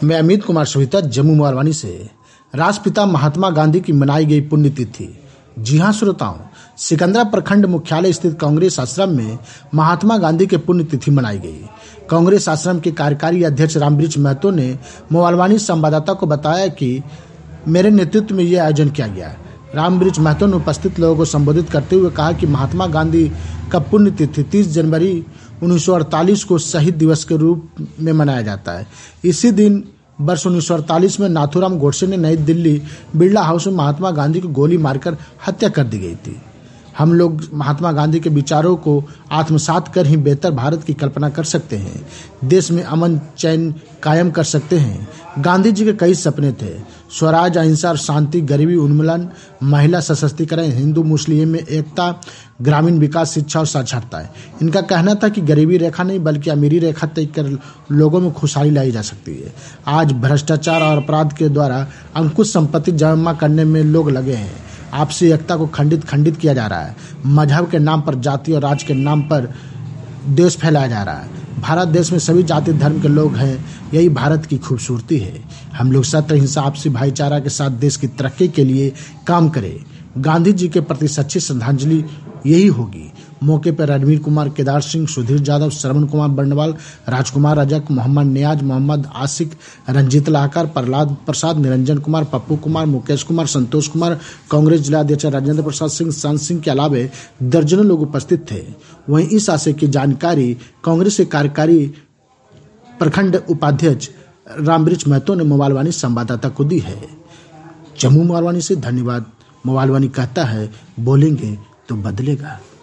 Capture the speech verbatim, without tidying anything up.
मैं अमित कुमार सोहिता, जम्मू मोबालवानी से। राष्ट्रपिता महात्मा गांधी की मनाई गई पुण्यतिथि। जी हां श्रोताओं, सिकंदरा प्रखंड मुख्यालय स्थित कांग्रेस आश्रम में महात्मा गांधी के पुण्यतिथि मनाई गई। कांग्रेस आश्रम के कार्यकारी अध्यक्ष रामवृक्ष महतो ने मोबालवानी संवाददाता को बताया कि मेरे नेतृत्व में यह आयोजन किया गया। रामवृक्ष महतो ने उपस्थित लोगों को संबोधित करते हुए कहा कि महात्मा गांधी का पुण्यतिथि तीस जनवरी उन्नीस सौ अड़तालीस को शहीद दिवस के रूप में मनाया जाता है। इसी दिन वर्ष उन्नीस सौ अड़तालीस में नाथूराम गोडसे ने नई दिल्ली बिरला हाउस में महात्मा गांधी को गोली मारकर हत्या कर दी गई थी। हम लोग महात्मा गांधी के विचारों को आत्मसात कर ही बेहतर भारत की कल्पना कर सकते हैं, देश में अमन चैन कायम कर सकते हैं। गांधी जी के कई सपने थे: स्वराज, अहिंसा और शांति, गरीबी उन्मूलन, महिला सशक्तिकरण, हिंदू मुस्लिम में एकता, ग्रामीण विकास, शिक्षा और साक्षरता। इनका कहना था कि गरीबी रेखा नहीं बल्कि अमीरी रेखा तय कर लोगों में खुशहाली लाई जा सकती है। आज भ्रष्टाचार और अपराध के द्वारा अंकुश संपत्ति जमा करने में लोग लगे हैं। आपसी एकता को खंडित खंडित किया जा रहा है। मजहब के नाम पर, जाति और राज के नाम पर देश फैलाया जा रहा है। भारत देश में सभी जाति धर्म के लोग हैं, यही भारत की खूबसूरती है। हम लोग सत्य, हिंसा, आपसी भाईचारा के साथ देश की तरक्की के लिए काम करें। गांधी जी के प्रति सच्ची श्रद्धांजलि यही होगी। मौके पर रणवीर कुमार, केदार सिंह, सुधीर यादव, श्रवण कुमार बंडवाल, राजकुमार रजक, मोहम्मद नियाज, मोहम्मद आशिक, रंजीत लाहकर, प्रहलाद प्रसाद, निरंजन कुमार, पप्पू कुमार, मुकेश कुमार, संतोष कुमार, कांग्रेस जिला अध्यक्ष राजेंद्र प्रसाद सिंह, संत सिंह के अलावे दर्जनों लोग उपस्थित थे। वहीं इस आशय की जानकारी कांग्रेस के कार्यकारी प्रखंड उपाध्यक्ष रामवृक्ष महतो ने मोबालवानी संवाददाता को दी है। जम्मू मोबालवानी से धन्यवाद। मोबालवानी कहता है, बोलेंगे तो बदलेगा।